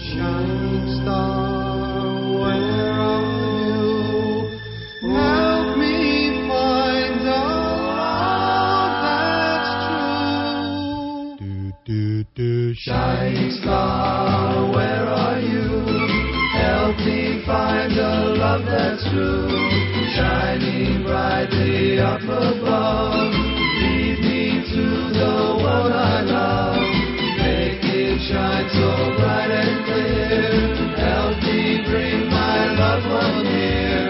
Shining star, where are you? Help me find a love that's true. Shining star, where are you? Help me find a love that's true. Shining brightly up above, lead me to the one I love. Make it shine so bright and clear. Help me bring my loved one near.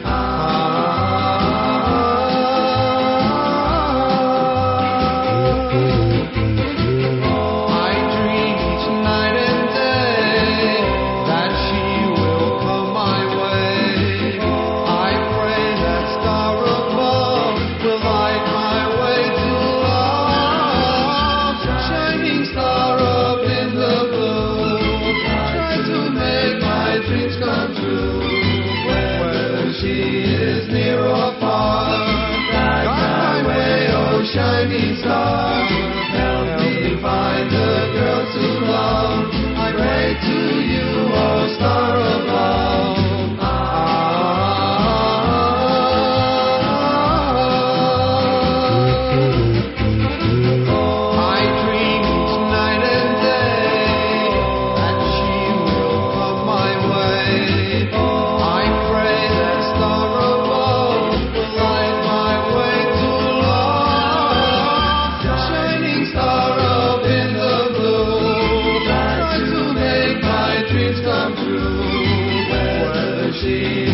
I dream each night and day that she will come my way. I pray that star above will light my way to love. Shining star up in the blue, try to make my dreams come true. Whether she is near or far, guide my way, oh shining star. Help me find the girl to love. I pray to you, oh star above. I dream each night and day that she will come my way. I pray that star above will light my way to love. Shining star up in the blue, try to make my dreams come true. Whether she